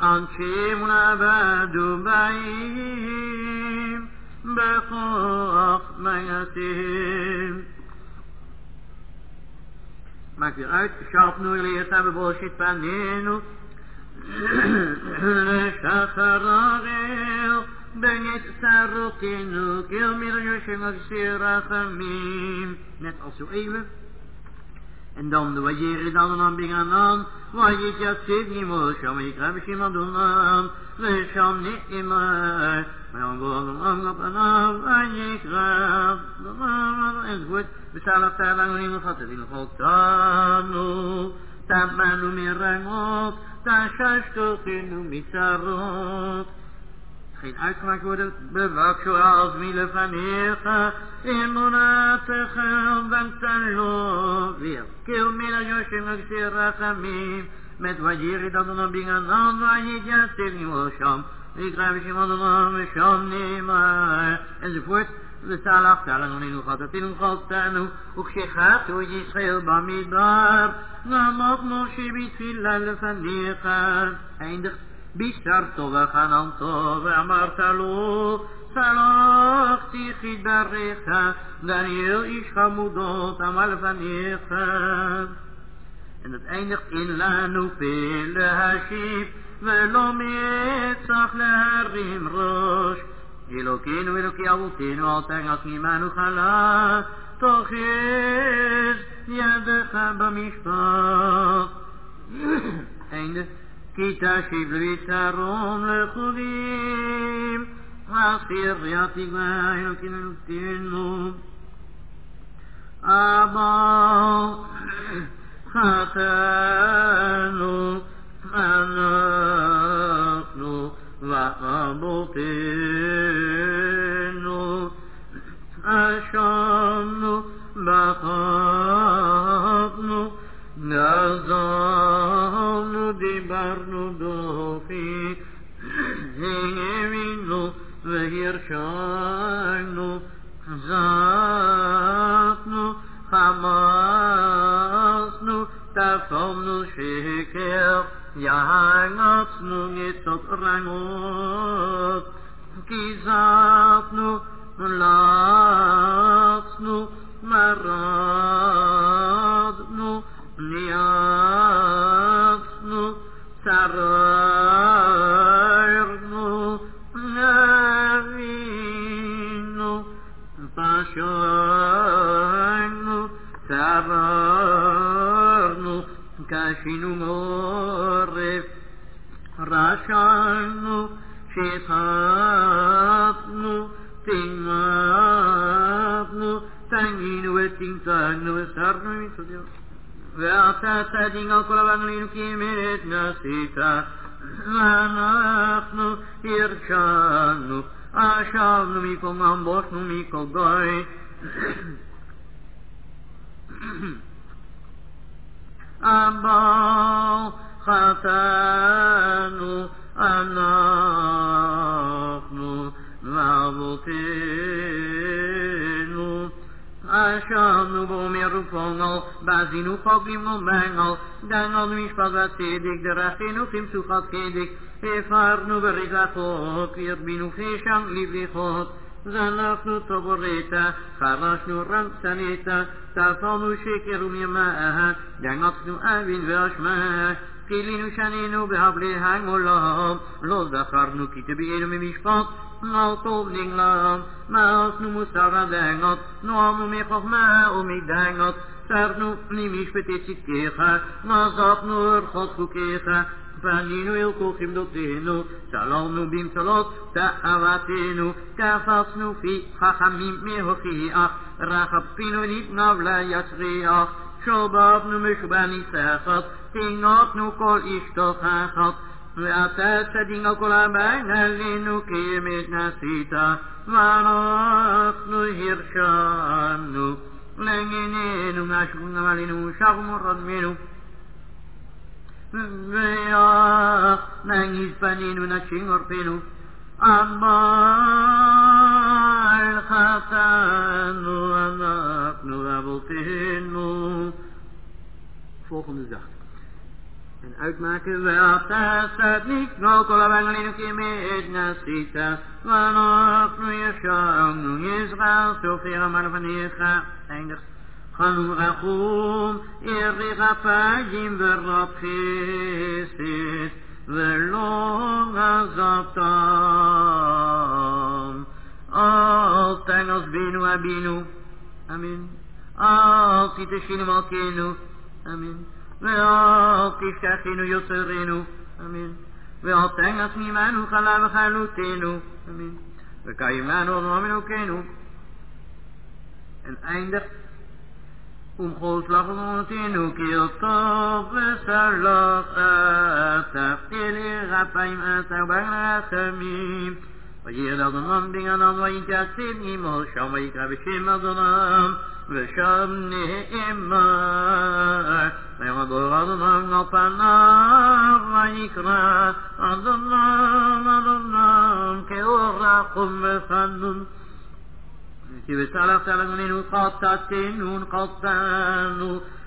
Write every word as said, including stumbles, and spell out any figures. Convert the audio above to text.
אנשים ונעבדו באים בכוח מעשים. Maak weer uit, schalp nu leert hebben bullshit panenu. Leshacharal, benet sarokinu, kilmir yoshem sirachamim. Net als zo even. En dan de wajere dan dan binganan, wajit yatzid nimo, sham yikram shimadunan, lesham ni'imah, maar dan angap anam, wajikram, enzovoort. We staan op tijd lang in de gaten, in de gotanu, tamanu mirangot, tashashkotinu mitzarot. Geen uitgemaakt worden, bewak zoals miele van Heerga, immunatechem wantalo, weer. Kil mina yoshem aksirachamim, met wajiri dan dan binganan, wajit yatzir nimosham, ik raaf iemand dan sham nima, enzovoort. We staan achter, en dan gaat het in God staan, ook je gaat, hoe je scheel bamidbar, namok Moshe bitfila van Heerga, eindigt. Bishar tova chanan tova amartalo salachti chidarecha Daniel ish chamudot amal vanecha. En het eindigt in lanu pele hashif velo metzach leharim rosh Elokenu eloki avotenu al tengas mimanu chala toches yadecha bamishpat. Einde. כי תשיב לביצרום לחודים, אסיר יתיגה אלוקים אלוקינו. אבא חטאנו, אנחנו ואבותינו, אשמנו בחרנו, נעזרנו דיברנו דופי, האמינו והרשענו, זעקנו, חמסנו, תפמנו שקר, יעצנו ניצות רעות, כיזפנו, לחצנו, מרדנו, ניאצנו, צררנו, נבינו, פשענו, צררנו, קשינו מורף, רשענו, שחטנו, תימדנו, תנינו ותמצאנו וסרנו מסודיו. ואתה צדין על כל הבנגלינו כי אמת נעשית, ואנחנו הרשענו, אשבנו מכל ממבושנו מכל גוי. אבל חטאנו אנחנו ואבותינו, אשמנו בו מרופונגל, בעזינו חוגלים ומנגל, דנגל משפט וצדק, דרכינו כמסוכת קדק, הפרנו ברגלתות, ירבינו פשם לבליחות, זנחנו טובורתה, חרשנו רנצנתה, טפלנו שקר ומימה, דנגצנו אבין ואשמה, קילינו שנינו בהבלי העולם, לא זכרנו כי תביאנו ממשפט, mal tov ninglam, maos nu musara dengot, noamu me chochma o me dengot, sarnu nimish petitikecha, nazap nur chotkukecha, paninu il kochim dotenu, shalomnu bim salot, ta'avatenu, kafasnu fi chachamim mehochiach, rachapinu nitnav la yasriach, shobabnu meshubani sechot, tinotnu kol ishtochachat, ואתה צדין על כל הבית עלינו כי אמת נעשית ואנחנו הרשענו לענייננו מהשכונה עלינו שחמו רדמנו ויח נגיז פנינו נשין עורפנו אבל חטאנו אנחנו ואבותינו. Volgende dag. En uitmaken wel het niet nog alleen in het met nasita. Wanneer nu je schang nu Israël zoveel maar van hier gaat eindigt. Gaan we goed er rapajim verop geestet. We longen zatan. Altijd als binu abinu. Amen. Altijd de shinu malkenu. Amen. ואל תשכחנו יוצרנו, אמן. ואל תנגס ממנו חלה וחלותנו, אמן. וקיימנו עולם אלוקינו. En eindigt om Godslag ontinu keel tov v'salach atafili rapayim atavang rachamim. וירד אדונם בגנם ויתייצב עמו שם ויקרא בשם אדונם ושם נאמר ויעבור אדונם על פניו ויקרא אדונם אדונם כאור רחום וחנון כי וסלחת לנו חטאתנו חטאנו